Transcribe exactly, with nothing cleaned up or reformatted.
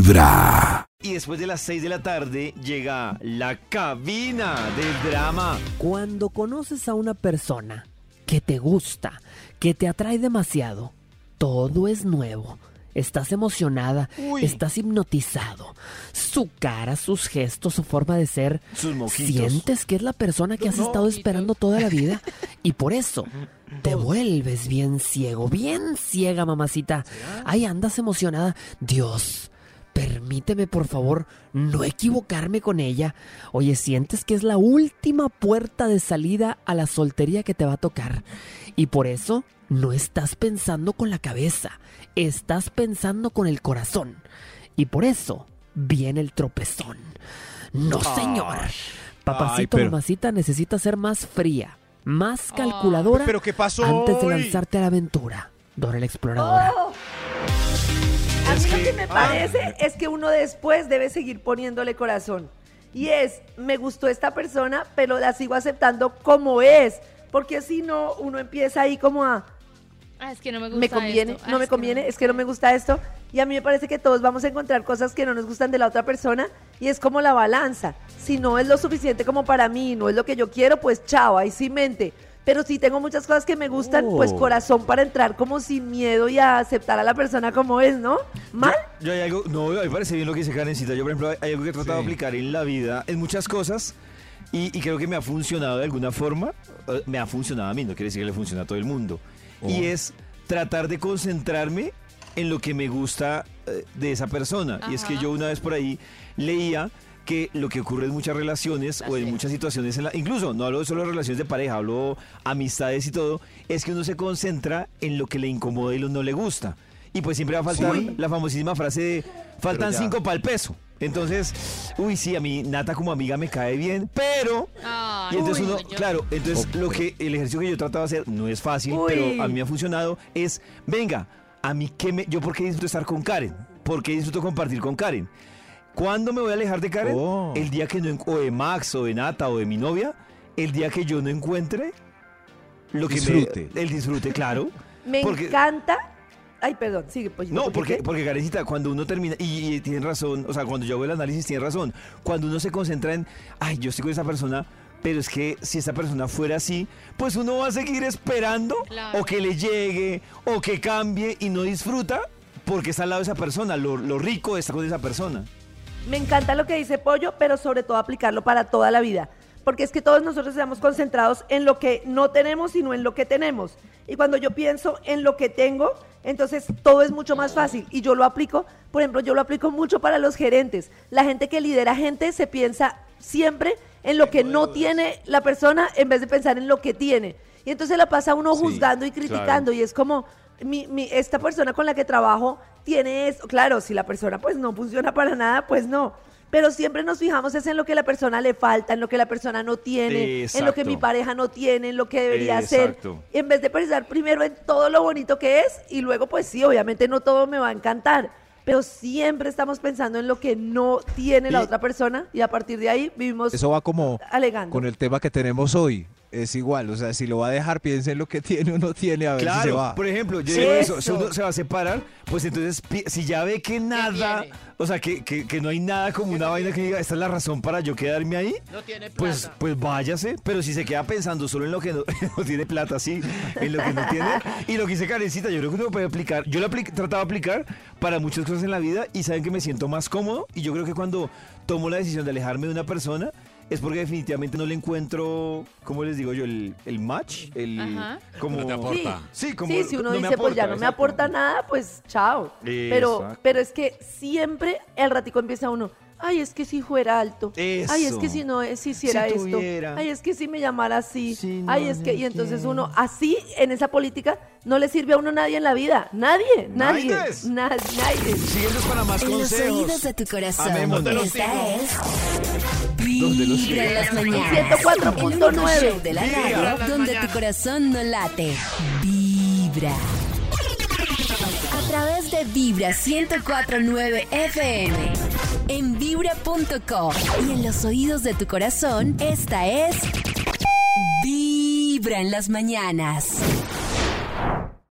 Vibra. Y después de las seis de la tarde llega la cabina del drama. Cuando conoces a una persona que te gusta, que te atrae demasiado, todo es nuevo. Estás emocionada, Uy. estás hipnotizado. Su cara, sus gestos, su forma de ser. Sus mojitos. Sientes que es la persona que has No, estado mojitos. esperando toda la vida. Y por eso te vuelves bien ciego, bien ciega, mamacita. Ahí andas emocionada. Dios, permíteme, por favor, no equivocarme con ella. Oye, sientes que es la última puerta de salida a la soltería que te va a tocar. Y por eso no estás pensando con la cabeza, estás pensando con el corazón. Y por eso viene el tropezón. No, señor. Papacito, Ay, pero- mamacita, necesita ser más fría, más calculadora ¿Pero qué pasó antes de hoy? lanzarte a la aventura. Dora la exploradora. Oh. A Es mí lo que- que me parece es que uno después debe seguir poniéndole corazón. Y es, me gustó esta persona, pero la sigo aceptando como es. Porque si no, uno empieza ahí como a, Ah, es que no me gusta me conviene, esto. Ah, no me es que conviene, es que no me gusta esto. Y a mí me parece que todos vamos a encontrar cosas que no nos gustan de la otra persona. Y es como la balanza. Si no es lo suficiente como para mí, no es lo que yo quiero, pues chao, ahí sí mente. Pero si tengo muchas cosas que me gustan, pues Oh. corazón para entrar como sin miedo y a aceptar a la persona como es, ¿no? ¿Mal? Yo, yo hay algo, no, me parece bien lo que dice Karencita. Yo, por ejemplo, hay algo que he tratado de Sí. aplicar en la vida, en muchas cosas, y, y creo que me ha funcionado de alguna forma. Eh, Me ha funcionado a mí, no quiere decir que le funcione a todo el mundo. Oh. Y es tratar de concentrarme en lo que me gusta eh, de esa persona. Y es que Ajá. yo una vez por ahí leía que lo que ocurre en muchas relaciones o en Así. muchas situaciones, en la, incluso no hablo solo de relaciones de pareja, hablo amistades y todo, es que uno se concentra en lo que le incomoda y lo no le gusta. Y pues siempre va a faltar Sí. la famosísima frase de faltan ya. cinco para el peso. Entonces, uy, sí, a mí Nata como amiga me cae bien, pero... Ay, Y entonces uy, uno, yo- claro, entonces lo que el ejercicio que yo trataba de hacer no es fácil, Uy. pero a mí me ha funcionado, es, venga, a mí qué me, yo por qué disfruto estar con Karen, por qué disfruto compartir con Karen. ¿Cuándo me voy a alejar de Karen? Oh. El día que no, en- o de Max, o de Nata, o de mi novia, el día que yo no encuentre lo que Disfrute. me, el disfrute, claro. Me porque- encanta. Ay, perdón, sigue, pues. No, porque, porque Karencita, cuando uno termina, y, y tienen razón, o sea, cuando yo hago el análisis, tiene razón. Cuando uno se concentra en, ay, yo estoy con esa persona, pero es que si esa persona fuera así, pues uno va a seguir esperando, Claro. o que le llegue, o que cambie, y no disfruta porque está al lado de esa persona, lo, lo rico de estar con esa persona. Me encanta lo que dice Pollo, pero sobre todo aplicarlo para toda la vida. Porque es que todos nosotros estamos concentrados en lo que no tenemos, sino en lo que tenemos. Y cuando yo pienso en lo que tengo, entonces todo es mucho más fácil. Y yo lo aplico, por ejemplo, yo lo aplico mucho para los gerentes. La gente que lidera gente se piensa siempre en lo que no tiene la persona en vez de pensar en lo que tiene. Y entonces la pasa uno Sí, juzgando y criticando. Y es como, mi, mi- esta persona con la que trabajo tiene esto. Claro, si la persona pues no funciona para nada, pues no. Pero siempre nos fijamos es en lo que la persona le falta, en lo que la persona no tiene, en lo que Exacto. mi pareja no tiene, en lo que debería hacer. Exacto. En vez de pensar primero en todo lo bonito que es y luego pues sí, obviamente no todo me va a encantar. Pero siempre estamos pensando en lo que no tiene la Y- otra persona y a partir de ahí vivimos Eso va como alegando. con el tema que tenemos hoy. Es igual, o sea, si lo va a dejar, piense en lo que tiene o no tiene, a ver si se Claro, va. por ejemplo, yo Sí. digo eso, si Eso. uno se va a separar, pues entonces pi- si ya ve que nada, tiene? o sea, que, que, que no hay nada como una vaina que diga, esta es la razón para yo quedarme ahí, No tiene plata. pues, pues váyase, pero si se queda pensando solo en lo que no, no tiene plata, sí, en lo que no tiene, y lo que dice Karencita, yo creo que uno puede aplicar, yo lo he tratado de aplicar para muchas cosas en la vida y saben que me siento más cómodo, y yo creo que cuando tomo la decisión de alejarme de una persona, es porque definitivamente no le encuentro, ¿cómo les digo yo? El, el match, el... Ajá. Como, No te aporta. Sí, como Sí, si uno no me dice, pues ya aporta, no me exacto. aporta nada, pues chao. Pero, Exacto. pero es que siempre el ratico empieza uno, ay, es que si fuera alto. Eso. Ay, es que si no, si hiciera Si esto. tuviera. Ay, es que si me llamara así. Si no Ay, es que, le y entonces quiero. uno, así, en esa política, no le sirve a uno nadie en la vida. Nadie, nadie. Naides. Na- nadie. Síguenos para más En los consejos. oídos de tu corazón. Amémonos. Esta es ¿Dónde los Vibra en las sigue? mañanas. ciento cuatro El punto único nueve. show de la Vibra. radio donde tu corazón no late. Vibra. A través de Vibra ciento cuatro punto nueve F M. En vibra punto com. Y en los oídos de tu corazón, esta es Vibra en las mañanas.